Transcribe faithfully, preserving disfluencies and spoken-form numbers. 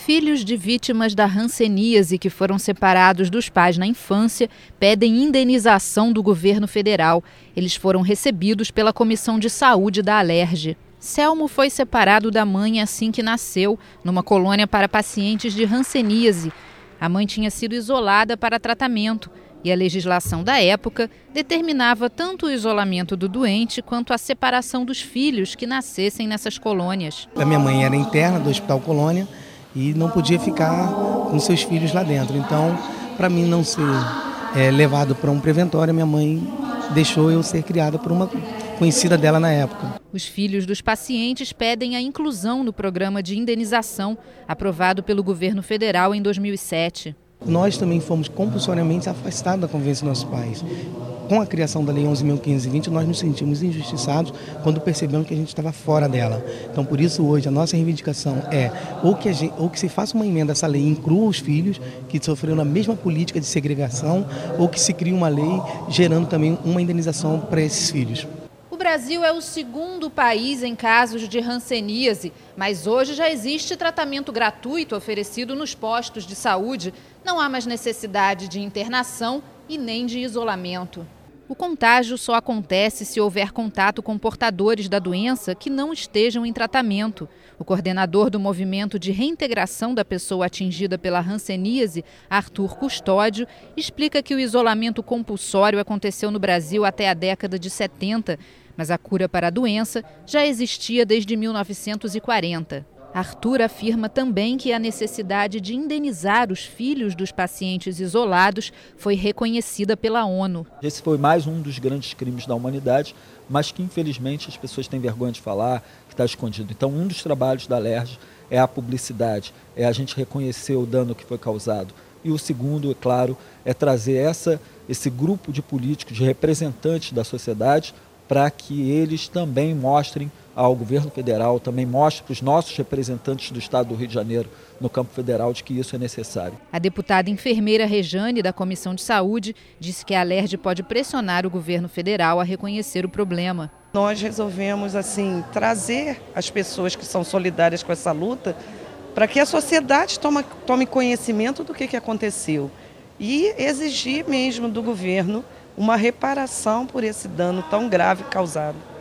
Filhos de vítimas da hanseníase que foram separados dos pais na infância pedem indenização do governo federal. Eles foram recebidos pela Comissão de Saúde da Alerj. Selmo foi separado da mãe assim que nasceu, numa colônia para pacientes de hanseníase. A mãe tinha sido isolada para tratamento e a legislação da época determinava tanto o isolamento do doente quanto a separação dos filhos que nascessem nessas colônias. A minha mãe era interna do Hospital Colônia e não podia ficar com seus filhos lá dentro. Então, para mim não ser é, levado para um preventório, minha mãe deixou eu ser criada por uma conhecida dela na época. Os filhos dos pacientes pedem a inclusão no programa de indenização aprovado pelo governo federal em dois mil e sete. Nós também fomos compulsoriamente afastados da convivência dos nossos pais. Com a criação da Lei onze mil quinhentos e vinte, nós nos sentimos injustiçados quando percebemos que a gente estava fora dela. Então, por isso, hoje, a nossa reivindicação é ou que, a gente, ou que se faça uma emenda a essa lei e inclua os filhos que sofreram a mesma política de segregação, ou que se crie uma lei gerando também uma indenização para esses filhos. O Brasil é o segundo país em casos de hanseníase, mas hoje já existe tratamento gratuito oferecido nos postos de saúde. Não há mais necessidade de internação e nem de isolamento. O contágio só acontece se houver contato com portadores da doença que não estejam em tratamento. O coordenador do movimento de reintegração da pessoa atingida pela hanseníase, Arthur Custódio, explica que o isolamento compulsório aconteceu no Brasil até a década de setenta, mas a cura para a doença já existia desde mil novecentos e quarenta. Arthur afirma também que a necessidade de indenizar os filhos dos pacientes isolados foi reconhecida pela ONU. Esse foi mais um dos grandes crimes da humanidade, mas que infelizmente as pessoas têm vergonha de falar, que está escondido. Então um dos trabalhos da Alerj é a publicidade, é a gente reconhecer o dano que foi causado. E o segundo, é claro, é trazer essa, esse grupo de políticos, de representantes da sociedade, para que eles também mostrem ao governo federal, também mostrem para os nossos representantes do estado do Rio de Janeiro no campo federal de que isso é necessário. A deputada enfermeira Rejane, da Comissão de Saúde, disse que a Alerj pode pressionar o governo federal a reconhecer o problema. Nós resolvemos assim trazer as pessoas que são solidárias com essa luta para que a sociedade tome, tome conhecimento do que, que aconteceu e exigir mesmo do governo uma reparação por esse dano tão grave causado.